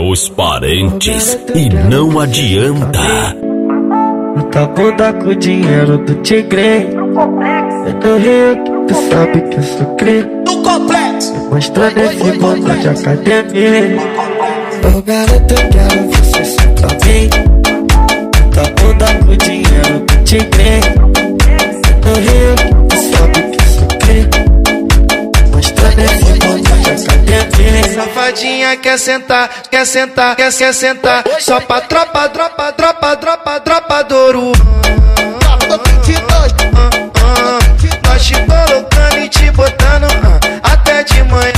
os parentes e não adianta. Tá bunda com o dinheiro do tigre. É do Rio, tu sabe que eu sou cri. No complexo, mostrando esse bota de academia. Ô garoto, eu quero você só pra mim. Tá bunda com o dinheiro do tigre. É do Rio, tu sabe que eu sou cri. Mostrando esse bota de academia. Safadinha quer sentar, quer sentar, quer sentar. Só pra tropa do ouro. Nós te colocando e te botando até de manhã.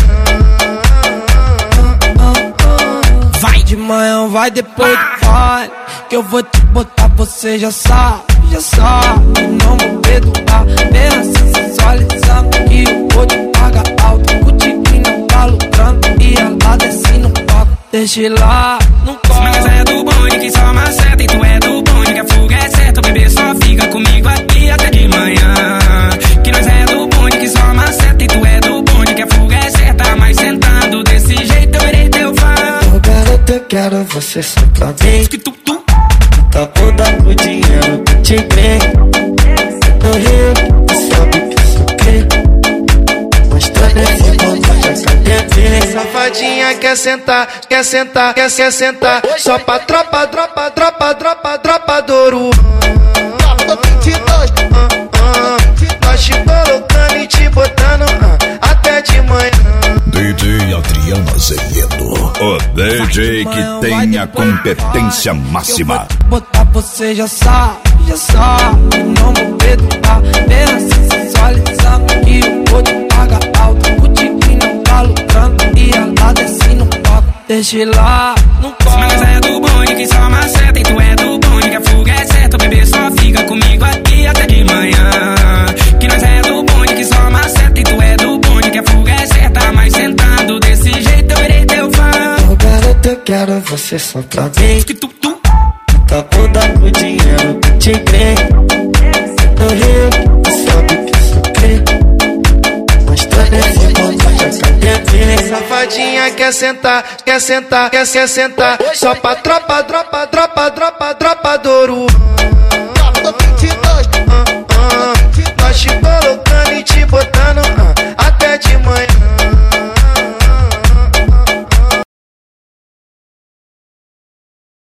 Vai de manhã, vai depois do pai, que eu vou te botar, você já sabe, já sabe. Não vou perdoar, bem assim sensualizando, que eu vou te pagar alto. O tigre não tá lucrando e ela desce no palco. Deixa lá, não corre. Mas é do bonde que só maceta, e tu é do bonde que a fuga é certa. O bebê só fica comigo aqui até de manhã. Que nós é do bonde que só maceta, e tu é do bonde que a fuga é certa. Mas sentando desse jeito eu irei teu fã. Ô garoto, eu quero você só pra mim. Tá bunda com o dinheiro do tigre. No Rio, tu sabe que eu sou cri. Mostrando esse bota de academia. Safadinha quer sentar, quer sentar, quer sentar. Só pra tropa do ouro. Nós te colocando e te botando até de manhã. DJ Adriano Azevedo, o DJ que tem a competência máxima. Botar, você já sabe, já sabe. Não vou perdoar, bem assim sensualizando, que eu vou te pagar alto. O tigre não tá lucrando e ela desce no palco. Deixa lá, não corre. Mas é do bonde que só maceta, e tu é do bonde que a fuga é certa. O bebê só fica comigo aqui até de manhã. Que nós é do bonde que só maceta, e tu é do bonde que a fuga é certa. Mas sentando desse jeito eu irei teu fã. Ô garoto, eu quero você só pra mim. Tá bunda com o dinheiro do tigre. No Rio, tu sabe que eu sou cri. Mostrando esse bota de academia. Safadinha quer sentar, quer sentar, quer sentar. Só pra tropa do ouro.